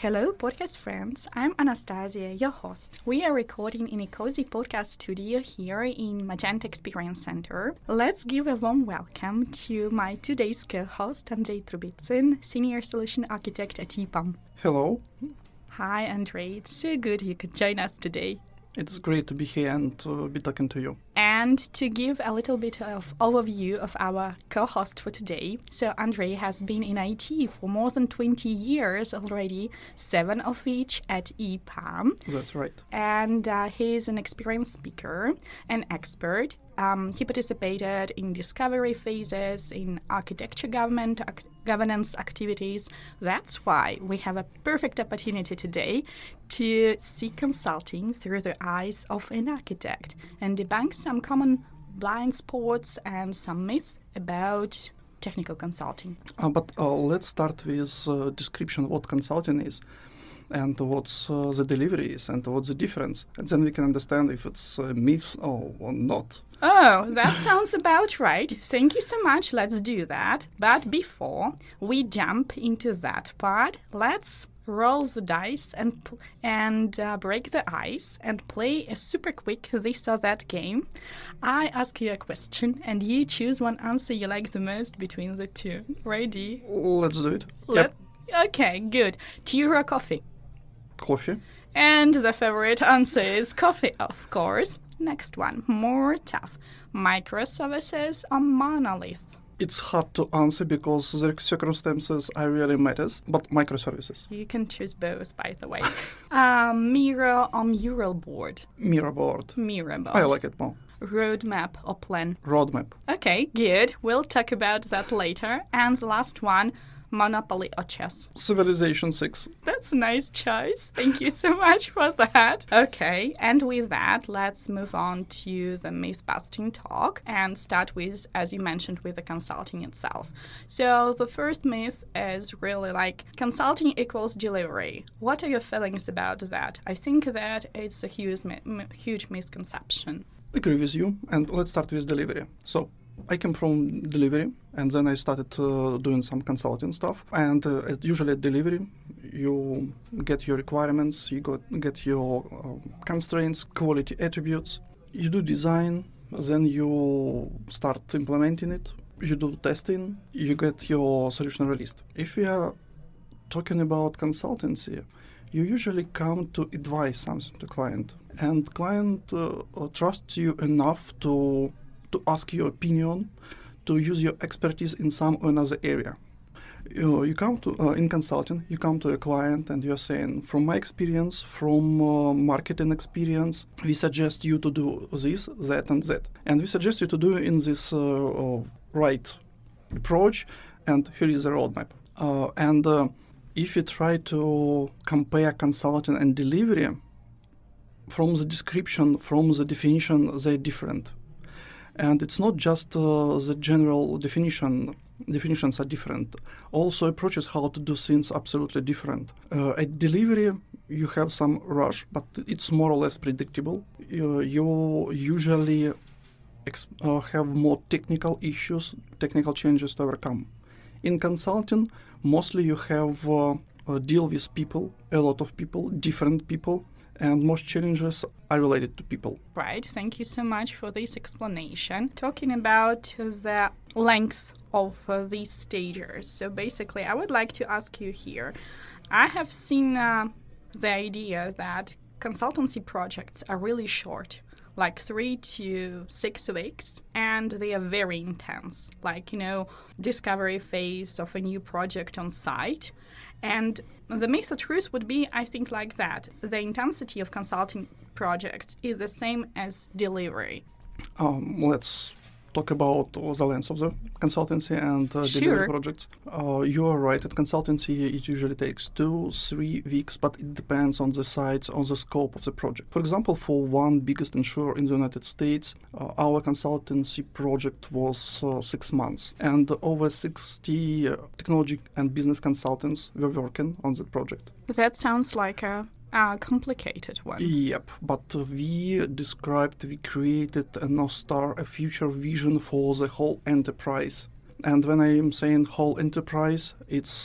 Hello, podcast friends. I'm Anastasia, your host. We are recording in a cozy podcast studio here in Magenta Experience Center. Let's give a warm welcome to my today's co-host, Andrei Trubitsyn, Senior Solution Architect at EPAM. Hello. Hi, Andrei. It's so good you could join us today. It's great to be here and to be talking to you. And to give a little bit of overview of our co-host for today, so Andrei has been in IT for more than 20 years already, 7 of which at EPAM. That's right. And he is an experienced speaker, an expert. He participated in discovery phases, in architecture governance activities. That's why we have a perfect opportunity today to see consulting through the eyes of an architect and debunk some common blind spots and some myths about technical consulting. But let's start with description of what consulting is and what's the delivery is and what's the difference. And then we can understand if it's a myth or not. Oh, that sounds about right. Thank you so much. Let's do that. But before we jump into that part, let's roll the dice and break the ice and play a super quick this or that game. I ask you a question and you choose one answer you like the most between the two. Ready? Let's do it. Yep. Okay, good. Tea or coffee? Coffee. And the favorite answer is coffee, of course. Next one, more tough. Microservices or monolith? It's hard to answer because the circumstances are really matters, but microservices. You can choose both, by the way. Miro or mural board? Miro board. Miro board. I like it more. Roadmap or plan? Roadmap. Okay, good. We'll talk about that later. And the last one, Monopoly or chess? Civilization 6. That's a nice choice. Thank you so much for that. Okay, and with that, let's move on to the myth-busting talk and start with, as you mentioned, with the consulting itself. So the first myth is really like consulting equals delivery. What are your feelings about that? I think that it's a huge misconception. I agree with you, and let's start with delivery. So I came from delivery, and then I started doing some consulting stuff. And usually at delivery, you get your requirements, you get your constraints, quality attributes. You do design, then you start implementing it. You do testing, you get your solution released. If we are talking about consultancy, you usually come to advise something to client. And client trusts you enough to ask your opinion, to use your expertise in some or another area. You come to, in consulting, you come to a client and you're saying, from my experience, from marketing experience, we suggest you to do this, that, and that. And we suggest you to do in this right approach, and here is the roadmap. If you try to compare consulting and delivery, from the description, from the definition, they're different. And it's not just the general definitions are different. Also, approaches how to do things absolutely different. At delivery, you have some rush, but it's more or less predictable. You usually have more technical issues, technical changes to overcome. In consulting, mostly you have deal with people, a lot of people, different people, and most challenges are related to people. Right, thank you so much for this explanation. Talking about the length of these stages. So basically, I would like to ask you here. I have seen the idea that consultancy projects are really short, like 3 to 6 weeks, and they are very intense, like, discovery phase of a new project on site. And the myth or truth would be, I think, like that. The intensity of consulting projects is the same as delivery. Let's talk about the length of the consultancy and delivery projects. You are right. At consultancy, it usually takes 2-3 weeks, but it depends on the size, on the scope of the project. For example, for one biggest insurer in the United States, our consultancy project was 6 months, and over 60 technology and business consultants were working on the project. That sounds like a complicated one. Yep, but we created a North Star, a future vision for the whole enterprise. And when I'm saying whole enterprise, it's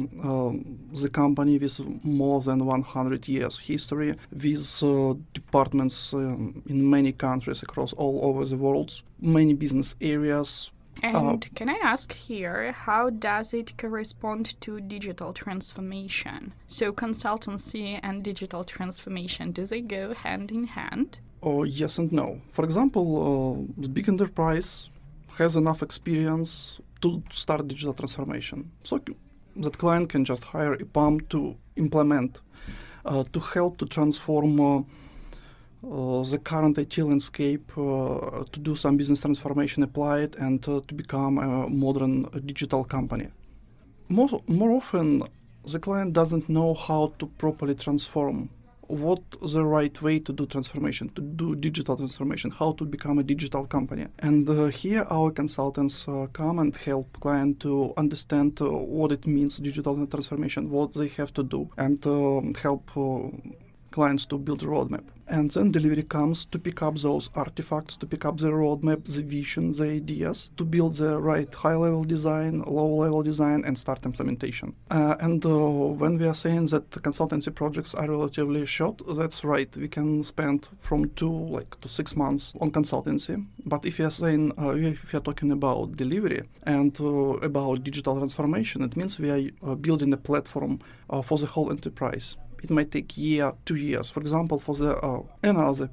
the company with more than 100 years history, with departments in many countries across all over the world, many business areas. And can I ask here, how does it correspond to digital transformation? So consultancy and digital transformation, do they go hand in hand? Yes and no. For example, the big enterprise has enough experience to start digital transformation. So that client can just hire a PAM to implement, to help to transform the current IT landscape, to do some business transformation, apply it, and to become a modern digital company. More often, the client doesn't know how to properly transform. What the right way to do transformation, to do digital transformation, how to become a digital company. And here our consultants come and help client to understand what it means, digital transformation, what they have to do, and help clients to build a roadmap. And then delivery comes to pick up those artifacts, to pick up the roadmap, the vision, the ideas, to build the right high-level design, low-level design, and start implementation. And when we are saying that the consultancy projects are relatively short, that's right. We can spend from 2 to 6 months on consultancy. But if you are saying, if you are talking about delivery and about digital transformation, it means we are building a platform for the whole enterprise. It might take year, 2 years. For example, for another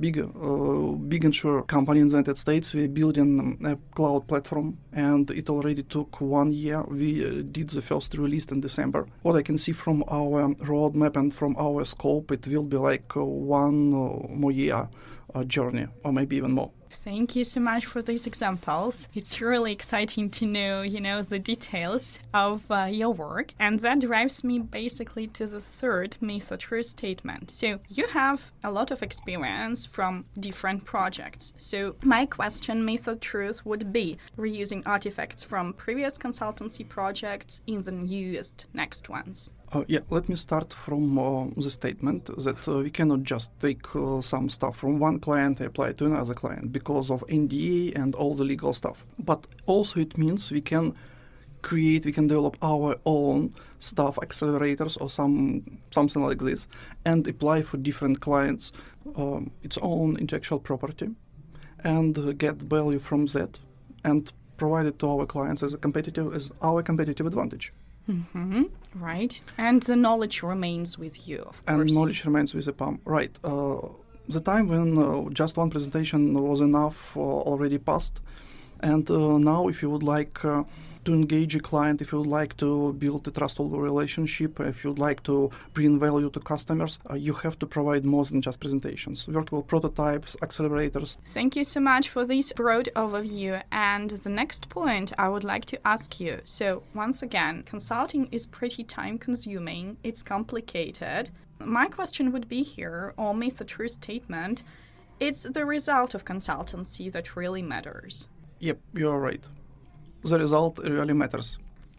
big insurer company in the United States, we're building a cloud platform, and it already took 1 year. We did the first release in December. What I can see from our roadmap and from our scope, it will be like 1 more year journey, or maybe even more. Thank you so much for these examples. It's really exciting to know, the details of your work. And that drives me basically to the third myth or truth statement. So you have a lot of experience from different projects. So my question, myth or truth, would be reusing artifacts from previous consultancy projects in the newest next ones. Let me start from the statement that we cannot just take some stuff from one client and apply it to another client because of NDA and all the legal stuff. But also it means we can develop our own stuff, accelerators or something like this, and apply for different clients its own intellectual property and get value from that and provide it to our clients as our competitive advantage. Mm-hmm. Right. And the knowledge remains with you, of course. And knowledge remains with the PAM. Right. The time when just one presentation was enough already passed. And now if you would like to engage a client, if you would like to build a trustful relationship, if you would like to bring value to customers, you have to provide more than just presentations. Workable prototypes, accelerators. Thank you so much for this broad overview. And the next point I would like to ask you. So once again, consulting is pretty time-consuming. It's complicated. My question would be here, or myth or truth statement, it's the result of consultancy that really matters. Yep, you're right. The result really matters.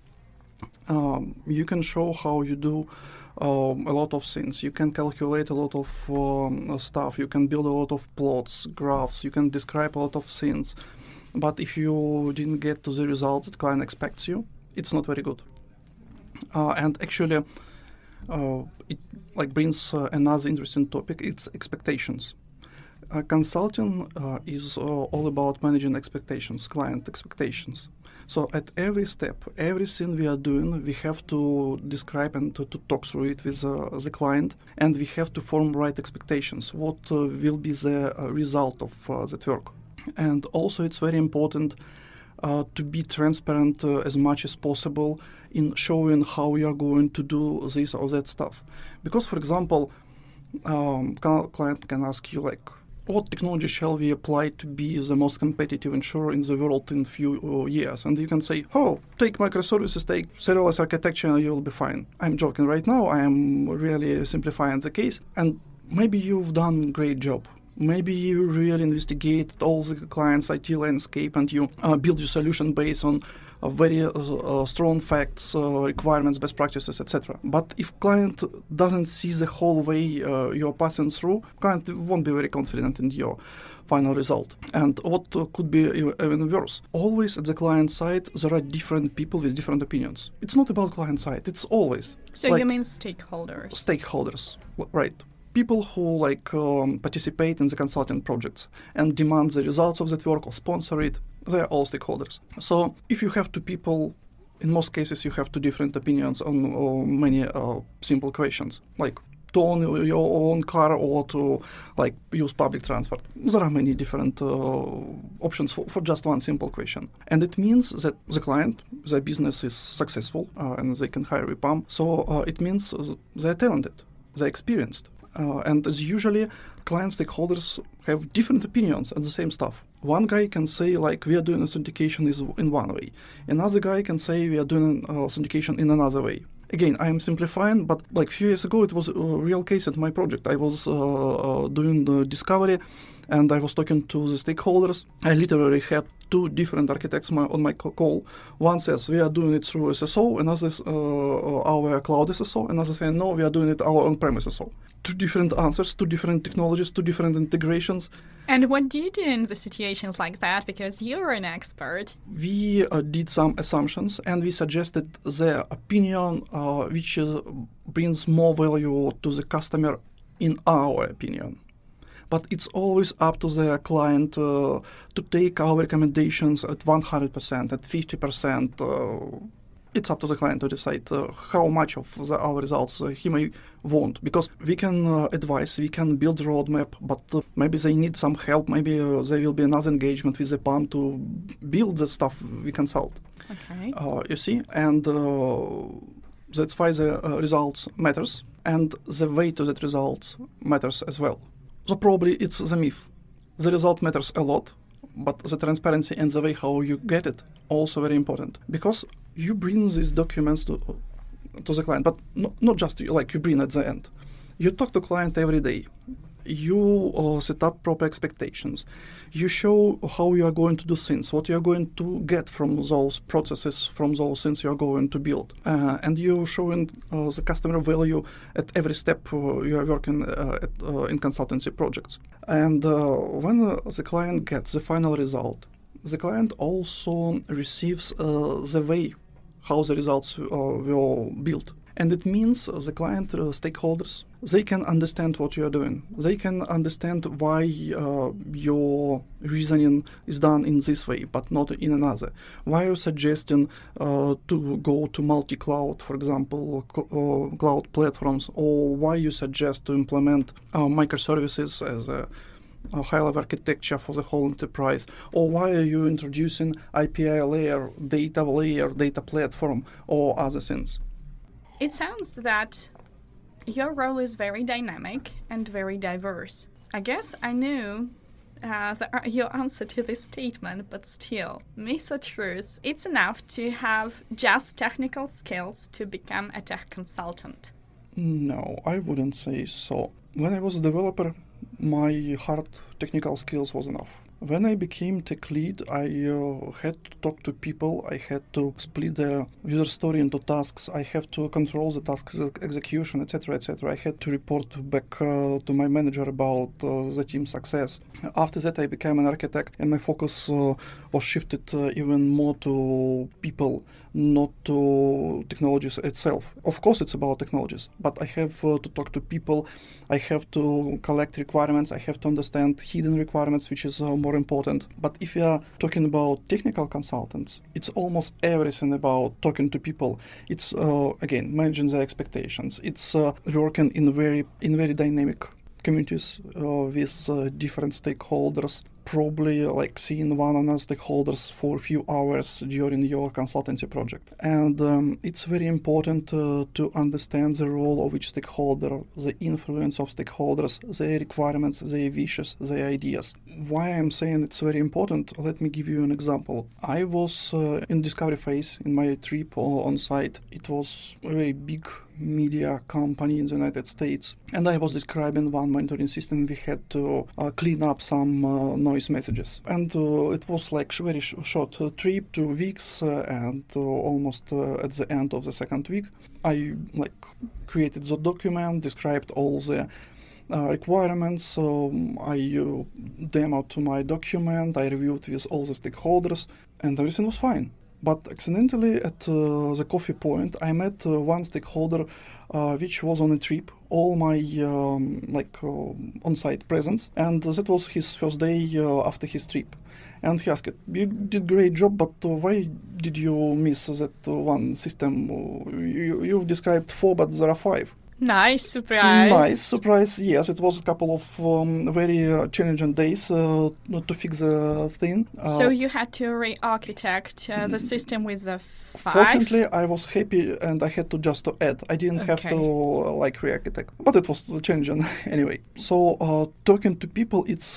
You can show how you do a lot of things. You can calculate a lot of stuff. You can build a lot of plots, graphs. You can describe a lot of things. But if you didn't get to the result that client expects you, it's not very good. And actually, it brings another interesting topic. It's expectations. Consulting is all about managing expectations, client expectations. So at every step, everything we are doing, we have to describe and to talk through it with the client, and we have to form right expectations. What will be the result of that work? And also it's very important to be transparent as much as possible in showing how you are going to do this or that stuff. Because, for example, client can ask you what technology shall we apply to be the most competitive insurer in the world in few years? And you can say, take microservices, take serverless architecture, and you'll be fine. I'm joking right now. I am really simplifying the case. And maybe you've done a great job. Maybe you really investigate all the client's IT landscape and you build your solution based on very strong facts, requirements, best practices, etc. But if client doesn't see the whole way you're passing through, client won't be very confident in your final result. And what could be even worse, always at the client side there are different people with different opinions. It's not about client side, it's always. So like, you mean stakeholders? Stakeholders, right. People who participate in the consulting projects and demand the results of that work or sponsor it, they are all stakeholders. So if you have two people, in most cases you have two different opinions on many simple questions, like to own your own car or to use public transport. There are many different options for just one simple question. And it means that the client, their business is successful and they can hire EPAM. So it means they're talented, they're experienced. And as usually, client stakeholders have different opinions on the same stuff. One guy can say, we are doing authentication in one way. Another guy can say, we are doing authentication in another way. Again, I am simplifying, but a few years ago, it was a real case at my project. I was doing the discovery, and I was talking to the stakeholders. I literally had two different architects on my call. One says, we are doing it through SSO, another our cloud SSO, another saying, no, we are doing it our on-premise SSO. Two different answers, two different technologies, two different integrations. And what do you do in the situations like that? Because you're an expert. We did some assumptions and we suggested the opinion which brings more value to the customer in our opinion. But it's always up to the client to take our recommendations at 100%, at 50%. It's up to the client to decide how much of our results he may want. Because we can advise, we can build a roadmap, but maybe they need some help. Maybe there will be another engagement with the EPAM to build the stuff we consult. Okay. You see? And that's why the results matters. And the way to that results matters as well. So probably it's the myth. The result matters a lot, but the transparency and the way how you get it also very important. Because you bring these documents to the client, but not just you bring at the end. You talk to client every day. You set up proper expectations. You show how you are going to do things, what you are going to get from those processes, from those things you are going to build. And you showing the customer value at every step you are working in consultancy projects. And when the client gets the final result, the client also receives the way how the results were built. And it means the client stakeholders, they can understand what you are doing. They can understand why your reasoning is done in this way, but not in another. Why you're suggesting to go to multi-cloud, for example, cloud platforms, or why you suggest to implement microservices as a high-level architecture for the whole enterprise, or why are you introducing API layer, data platform, or other things. It sounds that your role is very dynamic and very diverse. I guess I knew your answer to this statement, but still, myth or truth, it's enough to have just technical skills to become a tech consultant. No, I wouldn't say so. When I was a developer, my hard technical skills was enough. When I became tech lead, I had to talk to people, I had to split the user story into tasks, I have to control the tasks execution, etc., etc. I had to report back to my manager about the team success. After that, I became an architect, and my focus was shifted even more to people, not to technologies itself. Of course, it's about technologies, but I have to talk to people, I have to collect requirements, I have to understand hidden requirements, which is more important. But if you are talking about technical consultants, it's almost everything about talking to people. It's again managing their expectations. It's working in very dynamic communities with different stakeholders. probably like seeing one of the stakeholders for a few hours during your consultancy project. And it's very important to understand the role of each stakeholder, the influence of stakeholders, their requirements, their wishes, their ideas. Why I'm saying it's very important, let me give you an example. I was in discovery phase in my trip on site. It was a very big media company in the United States, and I was describing one monitoring system. We had to clean up some noise messages, and it was like very short trip, 2 weeks, and almost at the end of the second week, I like created the document, described all the requirements. I demoed my document, I reviewed with all the stakeholders, and everything was fine. But accidentally at the coffee point, I met one stakeholder which was on a trip, all my on-site presence, and that was his first day after his trip. And he asked, "You did great job, but why did you miss that one system? You've described 4, but there are 5. Nice surprise. Nice surprise, yes. It was a couple of very challenging days to fix the thing. So you had to re-architect the system with the 5? Fortunately, I was happy and I had to just to add. I didn't have to re-architect, but it was challenging anyway. So talking to people, it's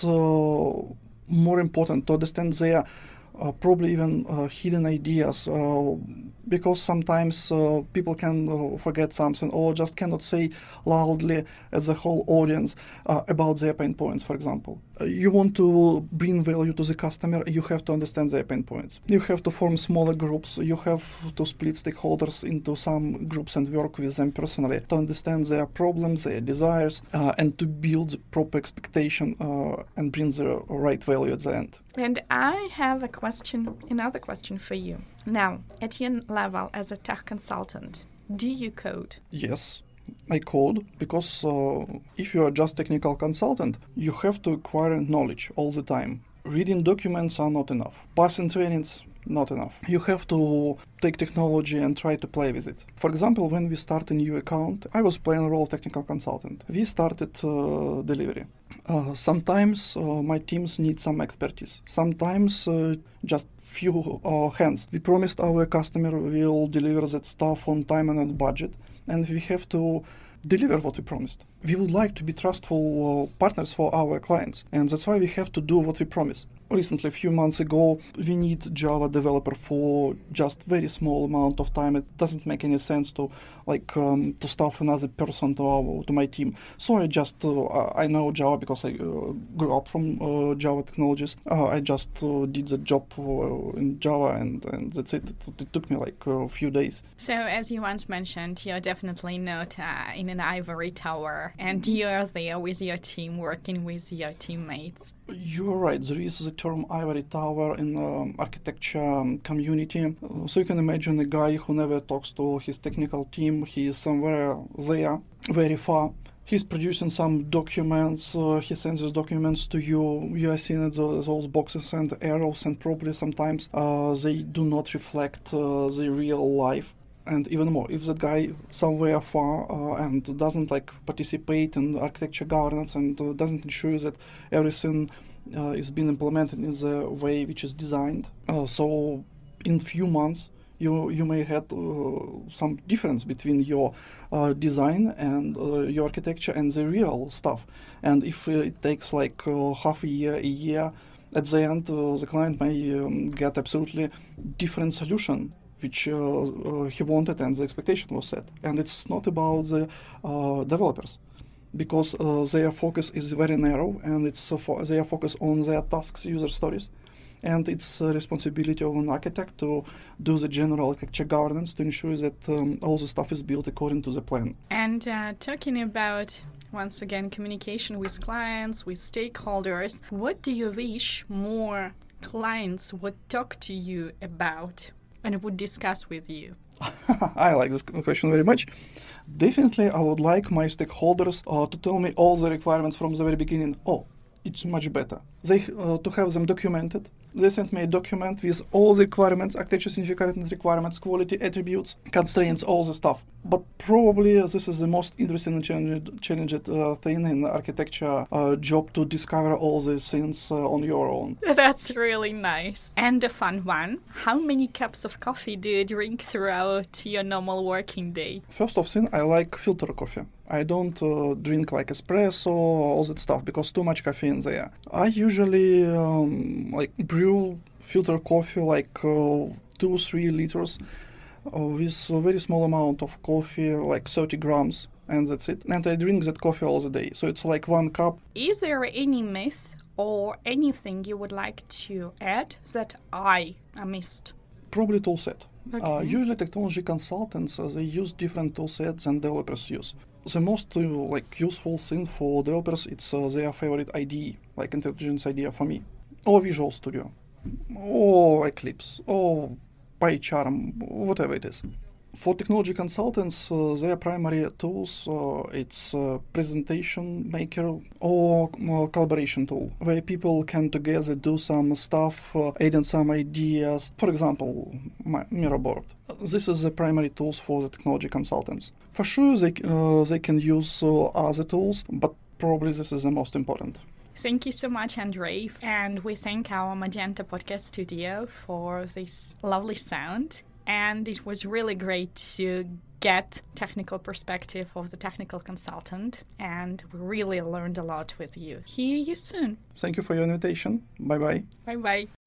more important to understand their probably even hidden ideas, because sometimes people can forget something or just cannot say loudly as a whole audience about their pain points, for example. You want to bring value to the customer, you have to understand their pain points. You have to form smaller groups, you have to split stakeholders into some groups and work with them personally to understand their problems, their desires, and to build proper expectation and bring the right value at the end. And I have another question for you. Now, at your level as a tech consultant, do you code? Yes, I code, because if you are just technical consultant, you have to acquire knowledge all the time. Reading documents are not enough. Passing trainings, not enough. You have to take technology and try to play with it. For example, when we start a new account, I was playing a role of technical consultant. We started delivery. Sometimes my teams need some expertise. Sometimes just few hands. We promised our customer we'll deliver that stuff on time and on budget, and we have to deliver what we promised. We would like to be trustful partners for our clients, and that's why we have to do what we promise. Recently, a few months ago, we need Java developer for just very small amount of time. It doesn't make any sense to to staff another person to my team. So I know Java because I grew up from Java technologies. I just did the job in Java, and that's it. It took me a few days. So as you once mentioned, you're definitely not in an ivory tower, and you're there with your team, working with your teammates. You're right. There is the term ivory tower in architecture community. So you can imagine a guy who never talks to his technical team. He is somewhere there, very far. He's producing some documents. He sends those documents to you. You are seeing those boxes and arrows, and probably sometimes they do not reflect the real life. And even more, if that guy somewhere far and doesn't participate in architecture governance and doesn't ensure that everything is being implemented in the way which is designed, so in few months you may have some difference between your design and your architecture and the real stuff. And if it takes half a year, at the end the client may get absolutely different solution which he wanted and the expectation was set. And it's not about the developers, because their focus is very narrow, and it's their focus on their tasks, user stories. And it's a responsibility of an architect to do the general architecture governance to ensure that all the stuff is built according to the plan. And talking about, once again, communication with clients, with stakeholders, what do you wish more clients would talk to you about and would discuss with you? I like this question very much. Definitely, I would like my stakeholders to tell me all the requirements from the very beginning. Oh, it's much better. To have them documented. They sent me a document with all the requirements, architecture significant requirements, quality attributes, constraints, all the stuff. But probably this is the most interesting and challenging thing in the architecture job, to discover all these things on your own. That's really nice. And a fun one. How many cups of coffee do you drink throughout your normal working day? First of thing, I like filter coffee. I don't drink like espresso, all that stuff, because too much caffeine there. I usually brew filter coffee like 2-3 liters with a very small amount of coffee, like 30 grams, and that's it. And I drink that coffee all the day. So it's like 1 cup. Is there any myth or anything you would like to add that I missed? Probably tool set. Okay. Usually technology consultants, they use different tool sets than developers use. The most useful thing for developers, it's their favorite IDE, like Intelligence IDEA for me, or Visual Studio, or Eclipse, or PyCharm, whatever it is. For technology consultants, their primary tools, it's Presentation Maker or collaboration tool, where people can together do some stuff, adding some ideas. For example, Miraboard. This is the primary tools for the technology consultants. For sure, they can use other tools, but probably this is the most important. Thank you so much, Andrei. And we thank our Magenta Podcast Studio for this lovely sound. And it was really great to get technical perspective of the technical consultant. And we really learned a lot with you. Hear you soon. Thank you for your invitation. Bye-bye. Bye-bye.